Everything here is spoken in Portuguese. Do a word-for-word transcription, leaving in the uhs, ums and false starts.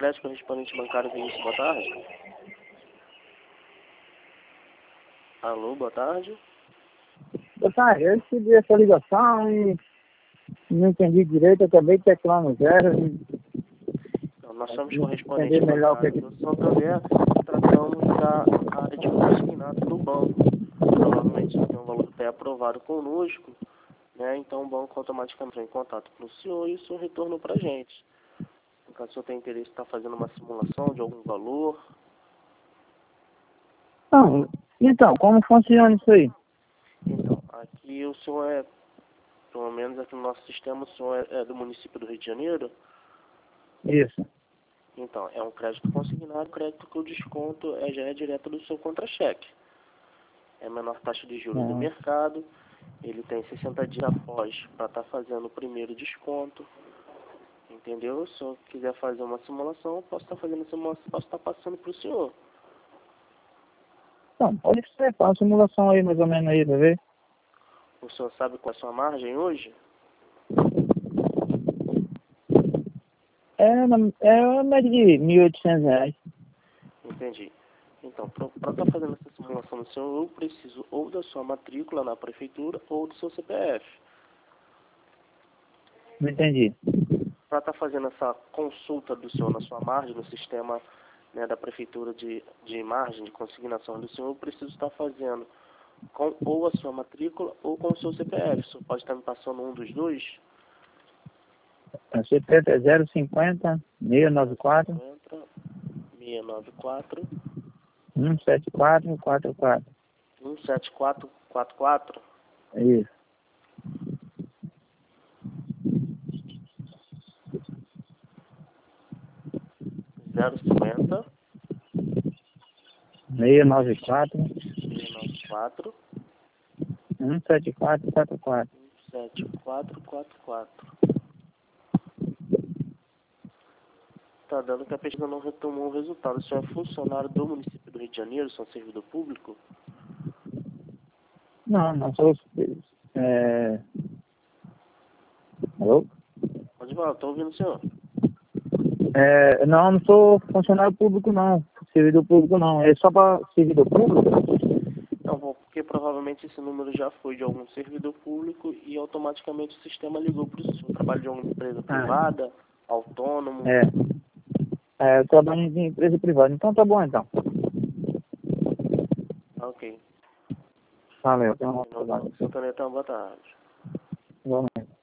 crédito correspondente bancário Vinícius, boa tarde. Alô, boa tarde. Boa tarde, eu recebi essa ligação e não entendi direito, eu acabei de teclar no zero e Então, nós somos correspondentes entender melhor o que é bancários que... do Santander, tratamos da área de consignado do banco. Provavelmente tem um valor pré-aprovado conosco, né? Então o banco automaticamente entra em contato com o senhor e o senhor retorna para a gente. No caso, o senhor tem interesse em estar fazendo uma simulação de algum valor. Não, então, como funciona isso aí? Então, aqui o senhor é, pelo menos aqui no nosso sistema, o senhor é, é do município do Rio de Janeiro. Isso. Então, é um crédito consignado, crédito que o desconto é, já é direto do seu contra-cheque. É a menor taxa de juros do Ah. mercado. Ele tem sessenta dias após para estar fazendo o primeiro desconto. Entendeu? Se eu quiser fazer uma simulação, eu posso estar fazendo a simulação, posso estar passando para o senhor. Então, pode ser, faz uma simulação aí mais ou menos aí, pra ver? O senhor sabe qual é a sua margem hoje? É, na- é uma média de mil e oitocentos reais. Entendi. Então, para estar fazendo essa simulação do senhor, eu preciso ou da sua matrícula na prefeitura ou do seu C P F. Não entendi. Para estar fazendo essa consulta do senhor na sua margem, no sistema, né, da prefeitura de, de margem, de consignação do senhor, eu preciso estar fazendo com ou a sua matrícula ou com o seu C P F. O senhor pode estar me passando um dos dois? O C P F é zero cinquenta, seiscentos e noventa e quatro, seiscentos e noventa e quatro, cento e setenta e quatro, quarenta e quatro. um sete quatro quatro quatro. Isso. zero cinquenta, seiscentos e noventa e quatro, seiscentos e noventa e quatro, cento e setenta e quatro, quarenta e quatro. um sete quatro quatro quatro. Tá dando que a pesquisa não retomou o resultado. O senhor é funcionário do município do Rio de Janeiro, o senhor é servidor público? Não, não sou... É... Alô? Pode falar, estou ouvindo o senhor. É, não, não sou funcionário público não, servidor público não, é só para servidor público? Não, bom, porque provavelmente esse número já foi de algum servidor público e automaticamente o sistema ligou para o senhor. Trabalho de alguma empresa Ah, privada, autônomo. é, é, eu trabalho em empresa privada, então tá bom então. Ok. Valeu, tenho uma boa Não, tarde. Santander, então, boa tarde. Igualmente.